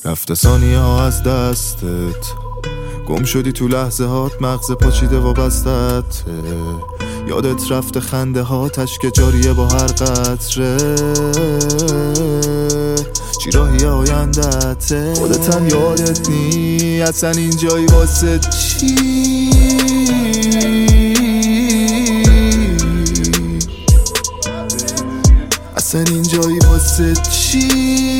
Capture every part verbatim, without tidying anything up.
رفته ثانیه ها از دستت، گم شدی تو لحظه هات، مغز پاچیده و بستت. یادت رفته خنده ها، تشک جاریه با هر قطره. چی راهی آیندته، خودتم یادت نی اصلا اینجایی واسه چی. اصلا اینجایی واسه چی.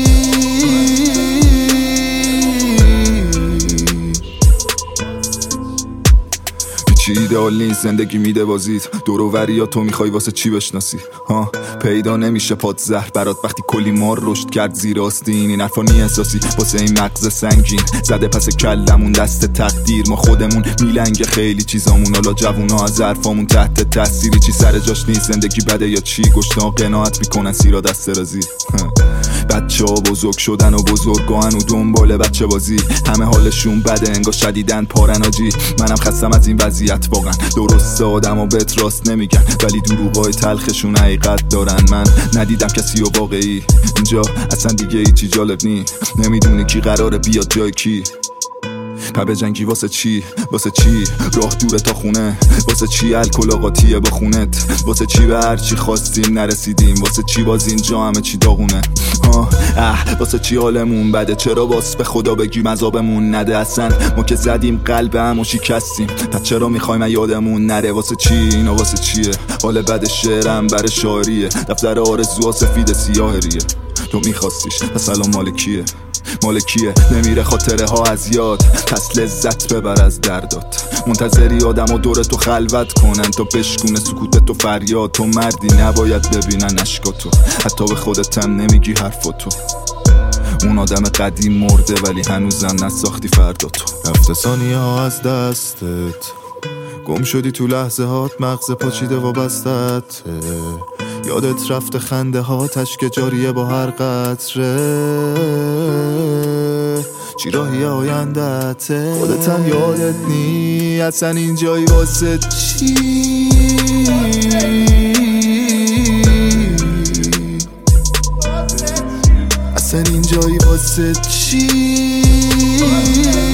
چی ایدئال نیست، زندگی میده بازید دور و وریا، تو میخوای واسه چی بشناسی؟ ها پیدا نمیشه پاد زهر برات وقتی کلی مار رشد کرد زیر آستین. این حرفانی احساسی واسه این مغز سنگین زده پس کلمون دست تقدیر. ما خودمون میلنگ خیلی چیزامون، حالا جوونا از حرفامون تحت تاثیری. چی سر جاش نیست، زندگی بده یا چی؟ گشنا قناعت میکنن سیرا دست رازی. بچه ها بزرگ شدن و بزرگان و دنبال بچه بازی، همه حالشون بده انگار شدیدن پارناجی. منم خستم از این وضعیت واقعا، درسته آدم و بهت راست نمیگن ولی دروغای تلخشون حقیقت دارن. من ندیدم کسی و واقعی اینجا اصلا دیگه هیچی جالب نی. نمیدونی کی قراره بیاد جای کی. پا جنگی واسه چی؟ واسه چی؟ راه دوره تا خونه. واسه چی الکل آقاتیه با خونت؟ واسه چی به هر چی خواستیم نرسیدیم؟ واسه چی باز اینجا همه چی داغونه؟ ها اه واسه چی حالمون بده؟ چرا باز به خدا بگیم عذابمون نده؟ اصلا ما که زدیم قلب هم و شکستیم، پس چرا میخوایم یادمون نره؟ واسه چی اینا؟ واسه چیه؟ حال بد شعرم برای شاعریه، دفتر آرزوها سفید سیاهریه. تو میخواستیش پس الان مال کیه؟ مال کیه؟ نمیره خاطره ها از یاد، پس لذت ببر از دردات. منتظری آدم و دور تو خلوت کنن تا بشکونه سکوت تو فریاد. تو مردی نباید ببینن اشکاتو، حتی به خودتم نمیگی حرفاتو. اون آدم قدیم مرده ولی هنوزم نساختی فرداتو. رفته ثانیه ها از دستت، گم شدی تو لحظه هات، مغز پاچیده و بستت. یادت رفته خنده ها، تشک جاریه با هر قطره. چی راهی آیندته، خودتم یادت نی اصلا اینجایی واسه چی. اصلا اینجایی واسه چی.